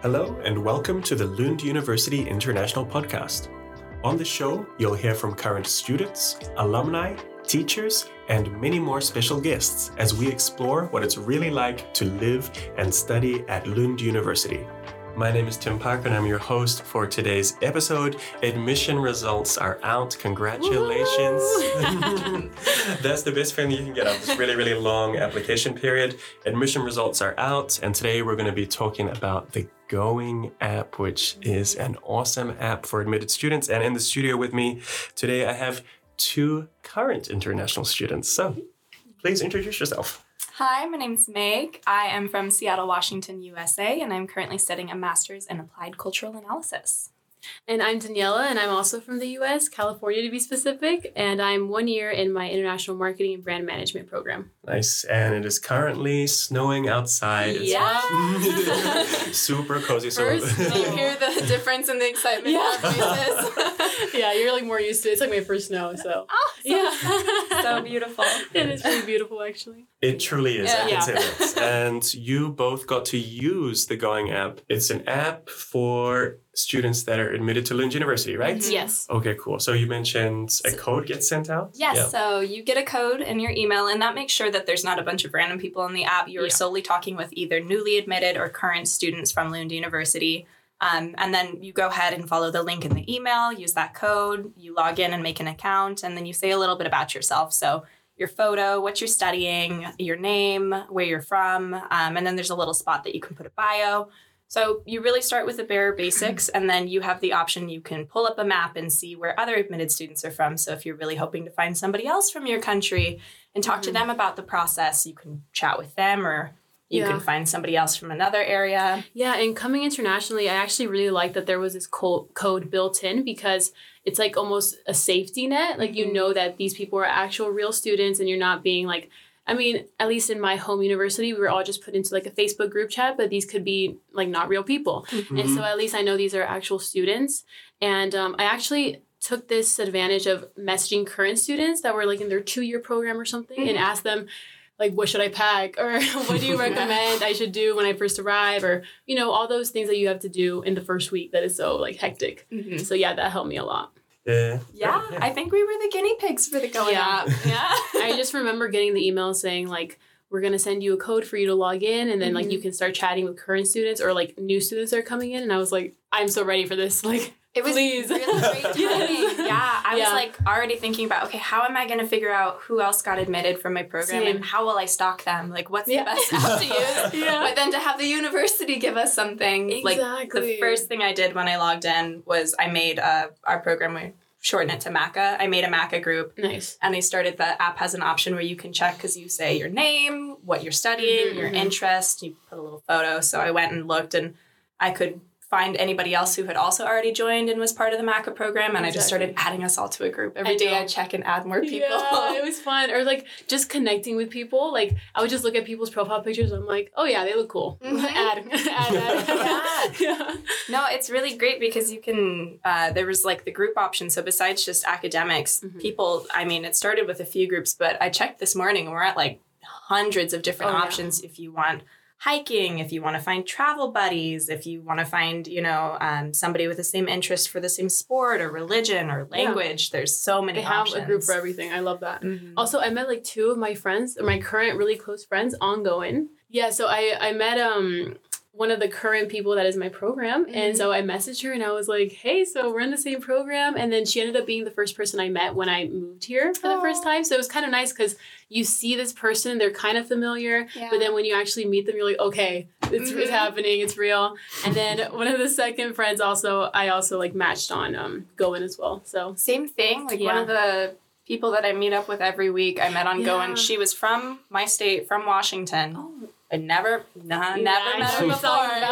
Hello and welcome to the Lund University International Podcast. On the show, you'll hear from current students, alumni, teachers, and many more special guests as we explore what it's really like to live and study at Lund University. My name is Tim Parker and I'm your host for today's episode. Admission results are out. Congratulations. That's the best feeling you can get out of this really, really long application period. Admission results are out, and today we're going to be talking about the Going app, which is an awesome app for admitted students. And in the studio with me today, I have two current international students. So please introduce yourself. Hi, my name's Meg. I am from Seattle, Washington, USA, and I'm currently studying a master's in applied cultural analysis. And I'm Daniela, and I'm also from the U.S., California to be specific, and I'm 1 year in my international marketing and brand management program. Nice. And it is currently snowing outside. Yeah. Super cozy. Do you hear the difference in the excitement in our faces? Yeah, you're like more used to it. It's like my first snow, so. So beautiful. It is really beautiful, actually. It truly is. Yeah. I can say that. And you both got to use the Going app. It's an app for students that are admitted to Lund University, right? Mm-hmm. Yes. Okay, cool. So you mentioned a code gets sent out? Yes, Yeah. so you get a code in your email, and that makes sure that there's not a bunch of random people in the app. You're solely talking with either newly admitted or current students from Lund University. And then you go ahead and follow the link in the email, use that code, you log in and make an account, and then you say a little bit about yourself. So your photo, what you're studying, your name, where you're from, and then there's a little spot that you can put a bio. So you really start with the bare basics, and then you have the option you can pull up a map and see where other admitted students are from. So if you're really hoping to find somebody else from your country and talk to them about the process, you can chat with them, or you can find somebody else from another area. Yeah, and coming internationally, I actually really like that there was this code built in because it's like almost a safety net. Like, you know that these people are actual real students and you're not being like, I mean, at least in my home university, we were all just put into like a Facebook group chat, but these could be like not real people. Mm-hmm. And so at least I know these are actual students. And I actually took this advantage of messaging current students that were like in their 2-year program or something and asked them, like, what should I pack? Or what do you recommend I should do when I first arrive? Or, you know, all those things that you have to do in the first week that is so like hectic. Mm-hmm. So yeah, that helped me a lot. Yeah. I think we were the guinea pigs for the Going app. Yeah. I just remember getting the email saying like, we're going to send you a code for you to log in. And then like you can start chatting with current students or like new students that are coming in. And I was like, I'm so ready for this. Like, it was please. really great timing. I was like already thinking about, okay, how am I going to figure out who else got admitted from my program and how will I stalk them? Like, what's the best app to use? But then to have the university give us something, like the first thing I did when I logged in was I made our program, we shorten it to MACA. I made a MACA group. Nice. And the app has an option where you can check because you say your name, what you're studying, your interest, you put a little photo. So I went and looked and I could find anybody else who had also already joined and was part of the MACA program. And I just started adding us all to a group. Every day I'd check and add more people. Yeah, it was fun. Or like just connecting with people. Like I would just look at people's profile pictures and I'm like, oh yeah, they look cool. Add. Yeah. No, it's really great because you can, there was like the group option. So besides just academics, people, I mean, it started with a few groups, but I checked this morning and we're at like hundreds of different options if you want hiking, if you want to find travel buddies, if you want to find, somebody with the same interest for the same sport or religion or language. There's so many options. They have a group for everything. I love that. Also, I met like 2 of my friends, or my current really close friends on Going. Yeah, so I met one of the current people that is my program. And so I messaged her and I was like, hey, so we're in the same program. And then she ended up being the first person I met when I moved here for the first time. So it was kind of nice because you see this person, they're kind of familiar. Yeah. But then when you actually meet them, you're like, okay, it's happening. It's real. And then one of the second friends I also like matched on Going as well. So same thing. Like one of the people that I meet up with every week I met on Going. She was from my state, from Washington. Oh. I never met her before.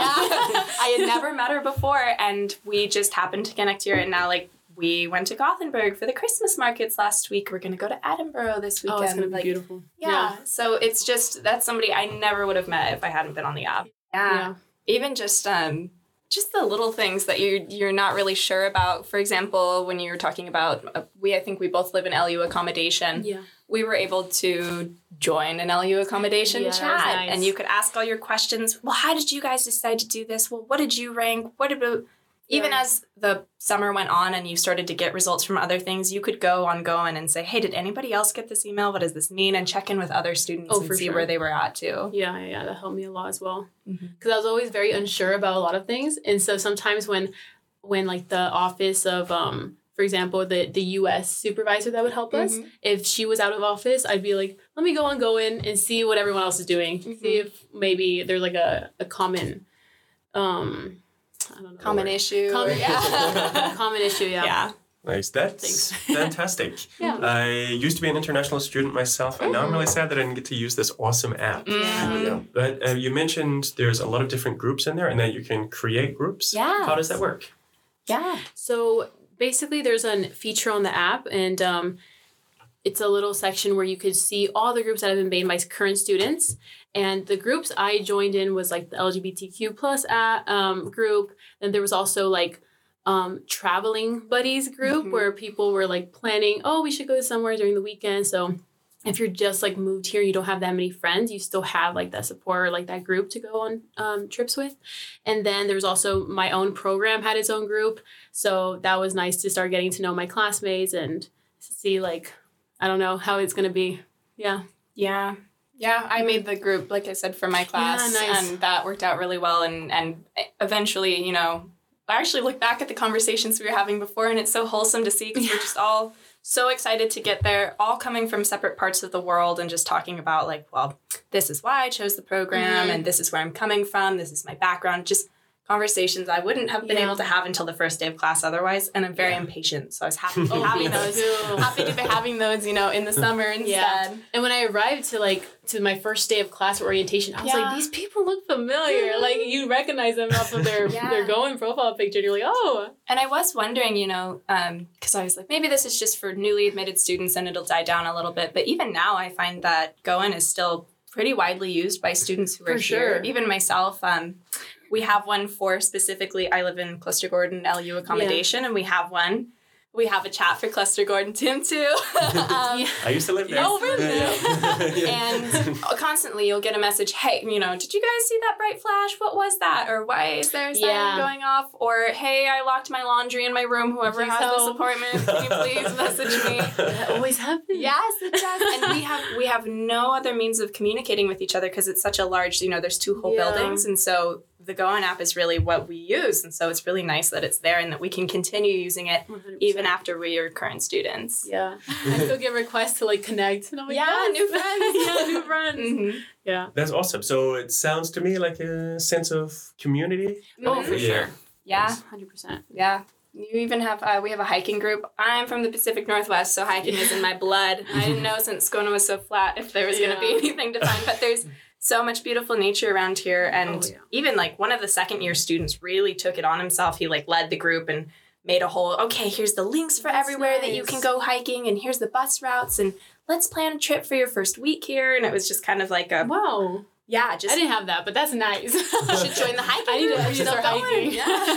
I had never met her before, and we just happened to connect here. And now, like, we went to Gothenburg for the Christmas markets last week. We're going to go to Edinburgh this weekend. Oh, it's going to be beautiful. Yeah. So it's just, that's somebody I never would have met if I hadn't been on the app. Yeah. Even just just the little things that you're not really sure about. For example, when you were talking about, I think we both live in LU accommodation. Yeah. We were able to join an LU accommodation chat, nice. and you could ask all your questions. Well, how did you guys decide to do this? Well, what did you rank? Even as the summer went on and you started to get results from other things, you could go on Goin and say, hey, did anybody else get this email? What does this mean? And check in with other students and see where they were at too. Yeah, that helped me a lot as well. Because I was always very unsure about a lot of things. And so sometimes when like the office of, for example, the U.S. supervisor that would help us, if she was out of office, I'd be like, let me go on Goin and see what everyone else is doing. See if maybe there's like a common... I don't know. Common issue. Common issue, Yeah. Nice. That's fantastic. Yeah. I used to be an international student myself, and now I'm really sad that I didn't get to use this awesome app. Yeah. But you mentioned there's a lot of different groups in there, and that you can create groups. Yeah. How does that work? Yeah. So basically, there's a feature on the app, and it's a little section where you could see all the groups that have been made by current students. And the groups I joined in was like the LGBTQ plus group. And there was also like traveling buddies group where people were like planning, oh, we should go somewhere during the weekend. So if you're just like moved here, you don't have that many friends, you still have like that support or like that group to go on trips with. And then there was also my own program had its own group. So that was nice to start getting to know my classmates and see like, I don't know how it's going to be. Yeah. Yeah, I made the group, like I said, for my class, and that worked out really well. And eventually, you know, I actually look back at the conversations we were having before, and it's so wholesome to see because we're just all so excited to get there, all coming from separate parts of the world and just talking about like, well, this is why I chose the program, and this is where I'm coming from, this is my background, just conversations I wouldn't have been able to have until the first day of class otherwise, and I'm very impatient, so I was happy to be having those. Happy to be having those, you know, in the summer instead. Yeah. And when I arrived to my first day of class orientation, I was like, these people look familiar. Like you recognize them off of their Goin profile picture, and you're like, oh. And I was wondering, you know, because I was like, maybe this is just for newly admitted students and it'll die down a little bit, but even now I find that Goin is still pretty widely used by students who are here. Even myself. We have one for specifically, I live in Cluster Gordon LU accommodation, and we have a chat for Cluster Gordon Tim too. I used to live there. Oh, really? And constantly you'll get a message, hey, you know, did you guys see that bright flash? What was that? Or why is there a siren going off? Or, hey, I locked my laundry in my room. Whoever has this apartment, can you please message me? That always happens. Yes, it does. And we have no other means of communicating with each other because it's such a large, you know, there's 2 whole buildings. And so the Goin app is really what we use. And so it's really nice that it's there and that we can continue using it 100%. Even after we are current students. Yeah. I still get requests to like connect. And I'm like, new friends. New friends. Yeah. That's awesome. So it sounds to me like a sense of community. Oh, for sure. Yeah. 100%. Yeah. You even have, we have a hiking group. I'm from the Pacific Northwest, so hiking is in my blood. I didn't know since Scona was so flat if there was going to be anything to find, but there's so much beautiful nature around here. And even like one of the second year students really took it on himself. He like led the group and made a whole, okay, here's the links for everywhere that you can go hiking, and here's the bus routes, and let's plan a trip for your first week here. And it was just kind of like a... Wow. Yeah, just... I didn't have that, but that's nice. You should join the hiking I need to start hiking.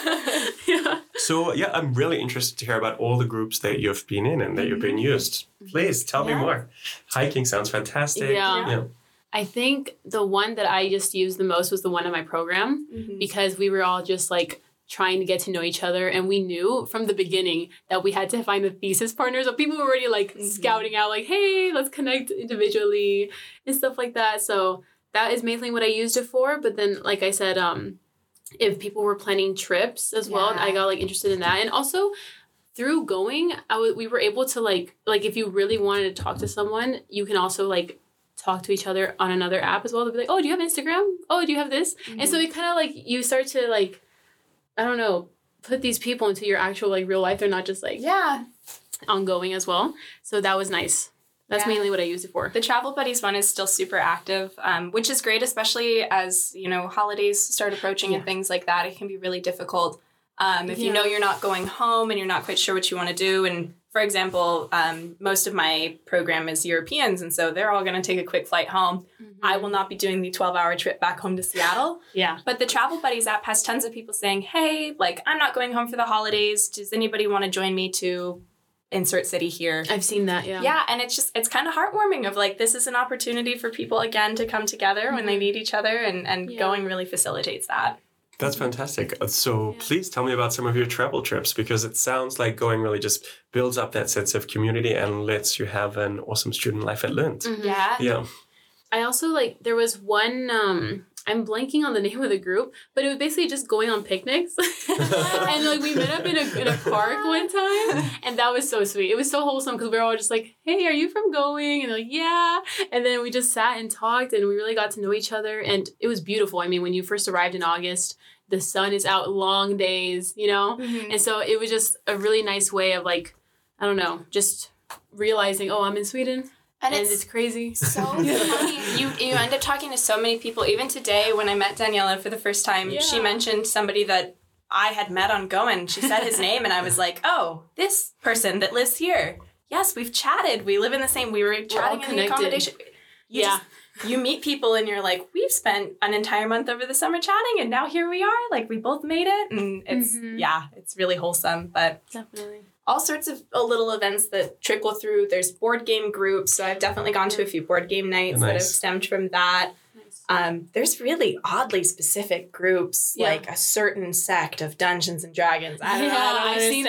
Yeah. So, I'm really interested to hear about all the groups that you've been in and that you've been used. Please, tell me more. Hiking sounds fantastic. Yeah. I think the one that I just used the most was the one in my program because we were all just like trying to get to know each other, and we knew from the beginning that we had to find a thesis partner. So people were already like scouting out like, hey, let's connect individually and stuff like that. So that is mainly what I used it for. But then, like I said, if people were planning trips as well, I got like interested in that. And also through Goin, we were able to like if you really wanted to talk to someone, you can also like talk to each other on another app as well. They'll be like, oh, do you have Instagram? Oh, do you have this? And so it kind of like you start to like, I don't know, put these people into your actual like real life. They're not just like ongoing as well. So that was nice. That's mainly what I used it for. The Travel Buddies one is still super active, which is great, especially as, you know, holidays start approaching and things like that. It can be really difficult if you know you're not going home and you're not quite sure what you want to do, and for example, most of my program is Europeans, and so they're all going to take a quick flight home. I will not be doing the 12-hour trip back home to Seattle. Yeah. But the Travel Buddies app has tons of people saying, hey, like, I'm not going home for the holidays. Does anybody want to join me to insert city here? I've seen that, yeah. Yeah, and it's kind of heartwarming of, like, this is an opportunity for people, again, to come together when they need each other, and going really facilitates that. That's fantastic. So please tell me about some of your travel trips, because it sounds like going really just builds up that sense of community and lets you have an awesome student life at Lund. Yeah. Yeah. I also, like, there was one, I'm blanking on the name of the group, but it was basically just going on picnics. And, like, we met up in a park one time, and that was so sweet. It was so wholesome because we were all just like, hey, are you from Going? And they're like, yeah. And then we just sat and talked, and we really got to know each other, and it was beautiful. I mean, when you first arrived in August, the sun is out long days, you know? Mm-hmm. And so it was just a really nice way of, like, I don't know, just realizing, oh, I'm in Sweden. And it's crazy. So funny. You end up talking to so many people. Even today, when I met Daniela for the first time, she mentioned somebody that I had met on Going. She said his name, and I was like, oh, this person that lives here. Yes, we've chatted. We live in the same. We were chatting in the accommodation. You meet people, and you're like, we've spent an entire month over the summer chatting, and now here we are. Like, we both made it, and it's it's really wholesome. But definitely. All sorts of little events that trickle through. There's board game groups. So I've definitely gone to a few board game nights that have stemmed from that. Nice. There's really oddly specific groups, like a certain sect of Dungeons and Dragons. I don't know. I've seen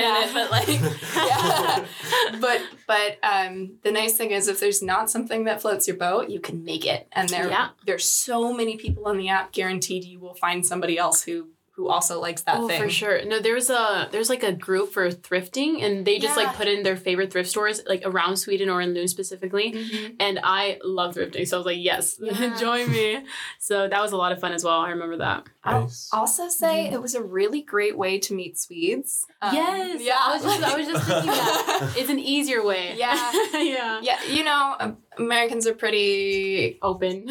it, but like, but the nice thing is, if there's not something that floats your boat, you can make it. And there's so many people on the app. Guaranteed, you will find somebody else who also likes that thing. Oh, for sure. No, there's like a group for thrifting, and they just like put in their favorite thrift stores like around Sweden or in Lund specifically. Mm-hmm. And I love thrifting, so I was like, yes, join me. So that was a lot of fun as well. I remember that. Nice. I'll also say it was a really great way to meet Swedes. Yes. Yeah. I was just thinking that. It's an easier way. Yeah. Yeah. You know, Americans are pretty open.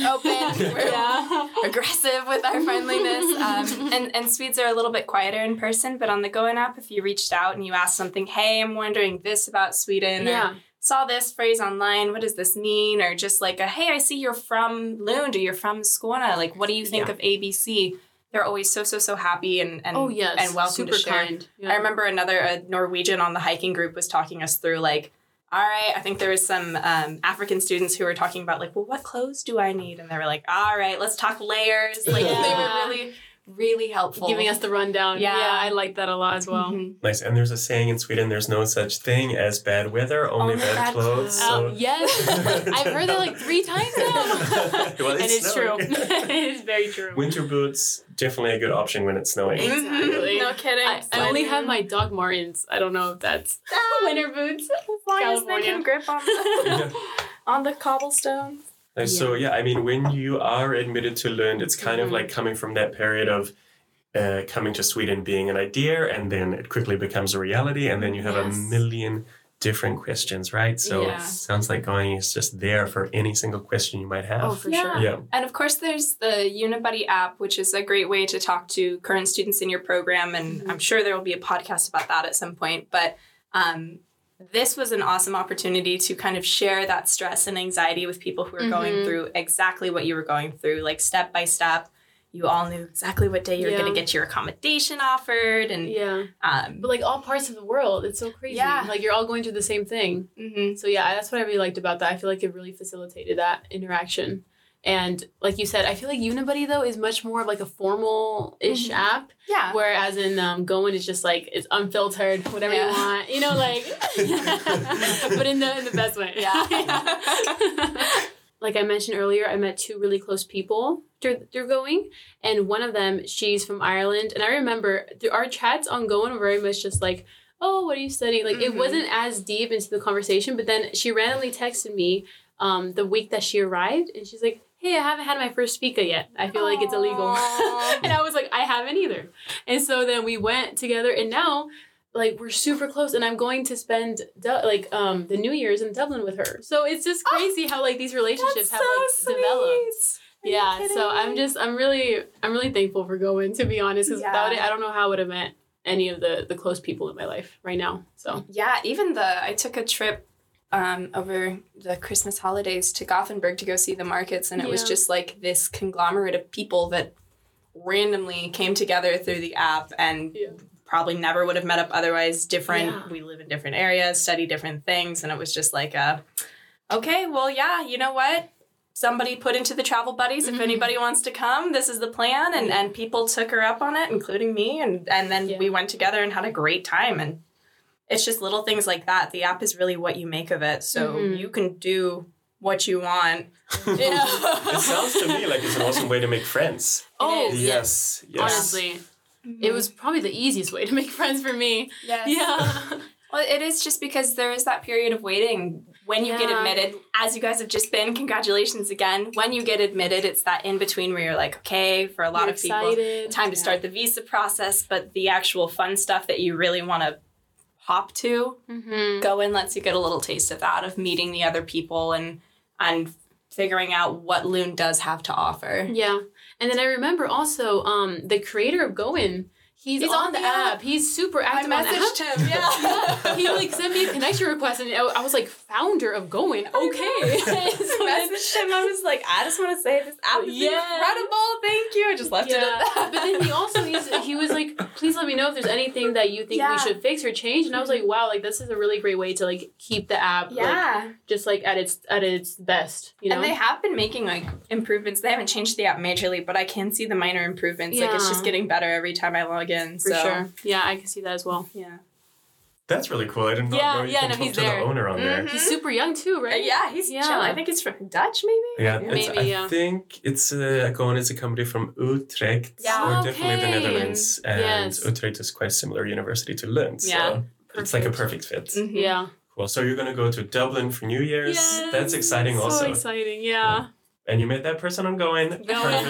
We're aggressive with our friendliness. And Swedes are a little bit quieter in person, but on the Going app, if you reached out and you asked something, hey, I'm wondering this about Sweden, or saw this phrase online, what does this mean? Or just like, hey, I see you're from Lund, or you're from Skåne. Like, what do you think of ABC? They're always so happy and welcome super to share. Kind. Yeah. I remember a Norwegian on the hiking group was talking us through, like, all right, I think there was some African students who were talking about, like, well, what clothes do I need? And they were like, all right, let's talk layers. Like, they were really, really helpful. Giving us the rundown. Yeah, I like that a lot as well. Mm-hmm. Nice. And there's a saying in Sweden, there's no such thing as bad weather, only bad clothes. So. Yes. I've heard that like 3 times now. Well, and it's true. It is very true. Winter boots, definitely a good option when it's snowing. Exactly. No kidding. I only have my Doc Martens. I don't know if that's winter boots. As long as they can grip on on the cobblestones. So, I mean, when you are admitted to Lund, it's kind of like coming from that period of coming to Sweden being an idea, and then it quickly becomes a reality, and then you have a million different questions, right? So it sounds like Going is just there for any single question you might have. Oh, for sure. Yeah. And of course, there's the Unibuddy app, which is a great way to talk to current students in your program, and I'm sure there will be a podcast about that at some point, but this was an awesome opportunity to kind of share that stress and anxiety with people who are going through exactly what you were going through, like step by step. You all knew exactly what day you were going to get your accommodation offered. And but like all parts of the world, it's so crazy. Yeah. Like you're all going through the same thing. Mm-hmm. So that's what I really liked about that. I feel like it really facilitated that interaction. And like you said, I feel like Unibuddy, though, is much more of like a formal-ish app. Yeah. Whereas in Going, it's just like, it's unfiltered, whatever you want. You know, like, but in the best way. Yeah. Like I mentioned earlier, I met 2 really close people through Going. And one of them, she's from Ireland. And I remember our chats on Going were very much just like, oh, what are you studying? Like, it wasn't as deep into the conversation. But then she randomly texted me the week that she arrived. And she's like, hey, I haven't had my first fika yet. I feel like it's illegal. And I was like, I haven't either. And so then we went together, and now, like, we're super close, and I'm going to spend, the New Year's in Dublin with her. So it's just crazy how, like, these relationships have, like, developed. Yeah, so I'm really thankful for Going, to be honest, because without it, I don't know how I would have met any of the close people in my life right now. So yeah, even I took a trip over the Christmas holidays to Gothenburg to go see the markets, and it was just like this conglomerate of people that randomly came together through the app and probably never would have met up otherwise. We live in different areas, study different things, and it was just like okay, well, yeah, you know what? Somebody put into the travel buddies, if anybody wants to come, this is the plan. And people took her up on it, including me. And then we went together and had a great time. And it's just little things like that. The app is really what you make of it. So you can do what you want. It sounds to me like it's an awesome way to make friends. Oh, yes. Honestly, it was probably the easiest way to make friends for me. Yes. Yeah. Well, it is just because there is that period of waiting. When you get admitted, as you guys have just been, congratulations again. When you get admitted, it's that in-between where you're like, okay, for a lot of people, time to start the visa process, but the actual fun stuff that you really want to hop to, Go-In lets you get a little taste of that, of meeting the other people and figuring out what Lund does have to offer. Yeah. And then I remember also the creator of Go-In, He's on the app. He's super active on the app. I messaged him, yeah. He like sent me a connection request, and I was like, founder of Go-In. Okay. So I messaged him. I was like, I just want to say this app is incredible. Thank you. I just left it at that. But then he also he was like, please let me know if there's anything that you think we should fix or change. And I was like, wow, like this is a really great way to like keep the app like, just like at its best. You know? And they have been making like improvements. They haven't changed the app majorly, but I can see the minor improvements. Yeah. Like it's just getting better every time I log in. For sure. Yeah, I can see that as well. Yeah. That's really cool. I didn't know you can talk to the owner on there. He's super young too, right? He's chill. I think he's from Dutch, maybe? Yeah, I think it's Go-In is a company from Utrecht, or definitely the Netherlands. And Utrecht is quite a similar university to Lund, so it's like a perfect fit. Mm-hmm. Yeah. Cool. So you're going to go to Dublin for New Year's. Yes. That's exciting also. So exciting, yeah. And you met that person on Go-In.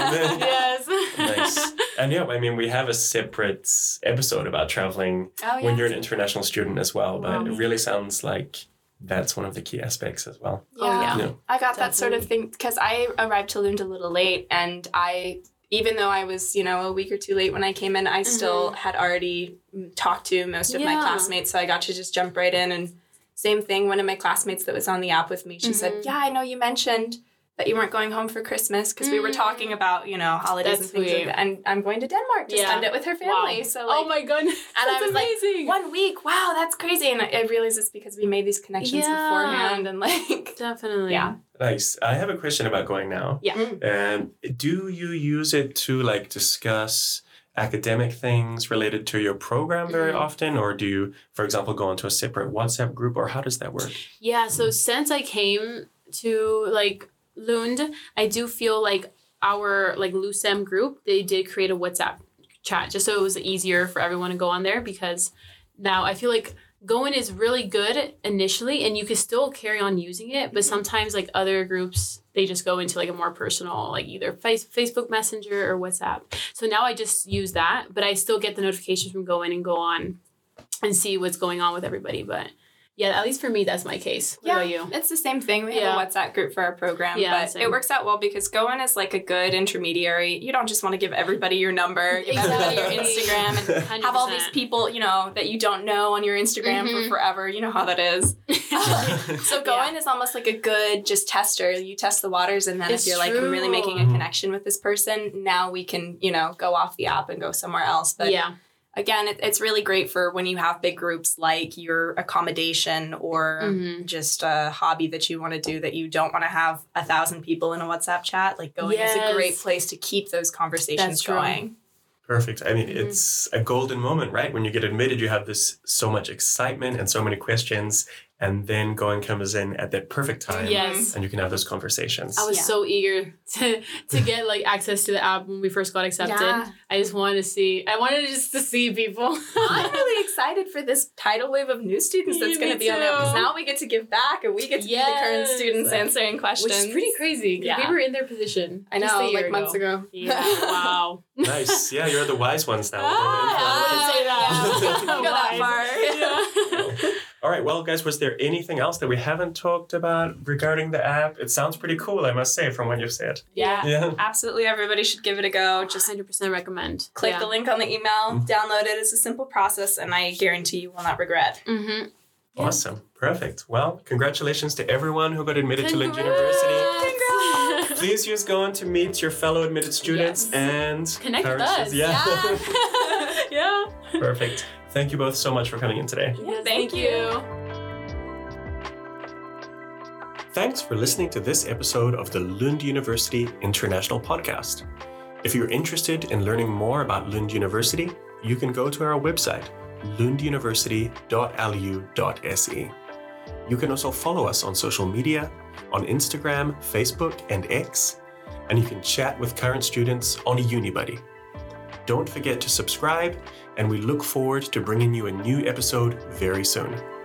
Yes. Nice. And I mean, we have a separate episode about traveling when you're an international student as well, but it really sounds like that's one of the key aspects as well. Yeah. I got that sort of thing because I arrived to Lund a little late, and even though I was, a week or two late when I came in, I still had already talked to most of my classmates, so I got to just jump right in. And same thing, one of my classmates that was on the app with me, she said, I know you mentioned that you weren't going home for Christmas because we were talking about, holidays and things like that. And I'm going to Denmark to spend it with her family. Wow. So oh my goodness. And that's I was amazing. like, 1 week. Wow, that's crazy. And I realized it's because we made these connections beforehand and like definitely. Yeah. Nice. I have a question about Going Now. Yeah. Do you use it to like discuss academic things related to your program very often, or do you, for example, go into a separate WhatsApp group, or how does that work? Yeah, so since I came to like Lund, I do feel like our like LUSEM group, they did create a WhatsApp chat just so it was easier for everyone to go on there, because now I feel like Go-In is really good initially and you can still carry on using it, but sometimes like other groups, they just go into like a more personal, like either Facebook Messenger or WhatsApp. So now I just use that, but I still get the notifications from Go-In and go on and see what's going on with everybody. But yeah, at least for me, that's my case. What about you? It's the same thing. We have a WhatsApp group for our program, but it works out well because Go-In is like a good intermediary. You don't just want to give everybody your number, give everybody your Instagram, and 100%. have all these people, that you don't know on your Instagram for forever. You know how that is. So Go-In is almost like a good just tester. You test the waters, and then if you're like, I'm really making a connection with this person, now we can, go off the app and go somewhere else. But again, it's really great for when you have big groups like your accommodation or just a hobby that you want to do that you don't want to have 1,000 people in a WhatsApp chat. Like Go-In is a great place to keep those conversations going. Perfect. I mean, it's a golden moment, right? When you get admitted, you have so much excitement and so many questions. And then Go-In comes in at that perfect time. Yes. And you can have those conversations. I was so eager to get like access to the app when we first got accepted. Yeah. I just wanted to see people. I'm really excited for this tidal wave of new students that's going to be on there, because now we get to give back and we get to be the current students answering questions. Which is pretty crazy. Yeah. We were in their position. I know, like months ago. Yeah. Wow. Nice. Yeah, you're the wise ones now. I wouldn't say that. Don't go that far. All right, well, guys, was there anything else that we haven't talked about regarding the app? It sounds pretty cool, I must say, from what you've said. Yeah. Absolutely. Everybody should give it a go. Just 100% recommend. Click the link on the email, download it. It's a simple process, and I guarantee you will not regret. Mm-hmm. Awesome. Perfect. Well, congratulations to everyone who got admitted to Lund University. Congrats. Please use go on to meet your fellow admitted students and connect with us. Yeah. Perfect. Thank you both so much for coming in today. Yes, Thank you. Thanks for listening to this episode of the Lund University International Podcast. If you're interested in learning more about Lund University, you can go to our website, lunduniversity.lu.se. You can also follow us on social media, on Instagram, Facebook, and X, and you can chat with current students on a UniBuddy. Don't forget to subscribe, and we look forward to bringing you a new episode very soon.